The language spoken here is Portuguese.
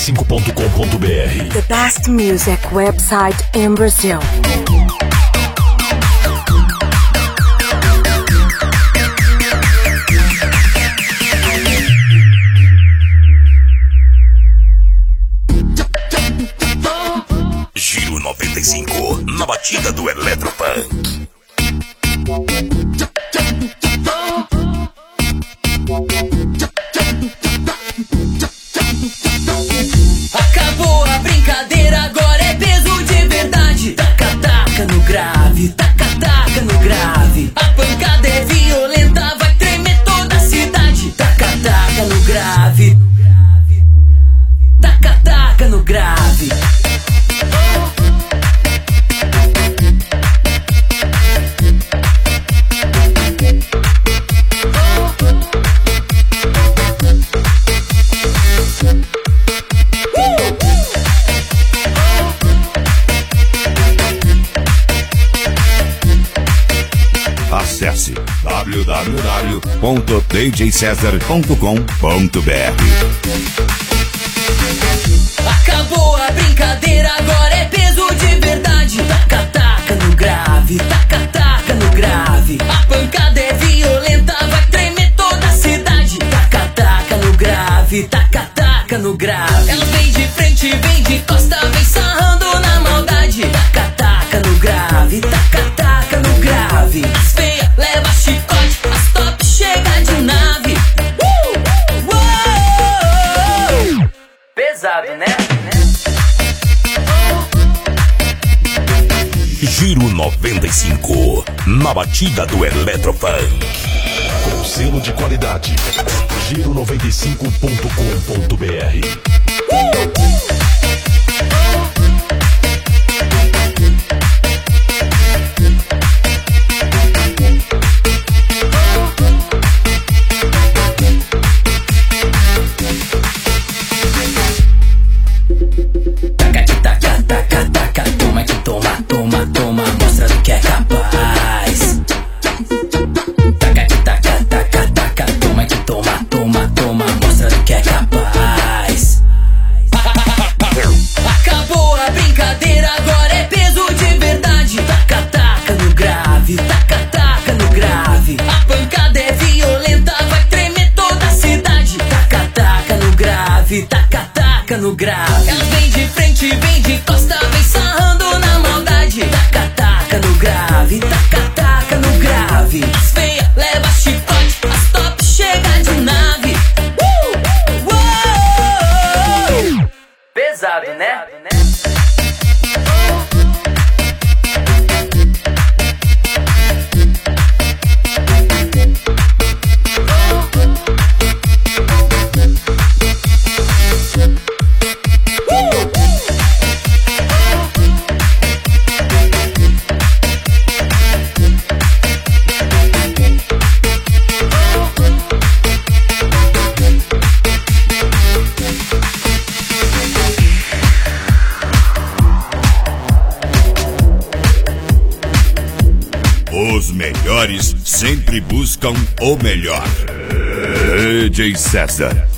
Giro95.com.br. The best music website in Brazil. Giro 95, na batida do Eletropunk. Acabou a brincadeira, agora é peso de verdade. Taca, taca no grave, taca, taca no grave. A pancada é violenta, vai tremer toda a cidade. Taca, taca no grave. Taca, taca no grave. Acesse www.djcesar.com.br. Acabou a brincadeira, agora é peso de verdade. Taca, taca no grave, taca, taca no grave. A pancada é violenta, vai tremer toda a cidade. Taca, taca no grave, taca, taca no grave. Ela vem de frente, vem de costa, vem sarrando na maldade. Taca, taca no grave, taca, taca no grave. As feia, leva chicote, as top chega de nave. Pesado, né? Giro 95, na batida do Eletropunk. Com selo de qualidade, Giro95.com.br. Taca, taca no grave. Ela vem de frente, vem de costa, vem sarrando na maldade. Taca, taca no grave, taca, taca no grave. As feia, leva chicote, as top chega de nave. Pesado, né? Os melhores sempre buscam o melhor. DJ Cesar.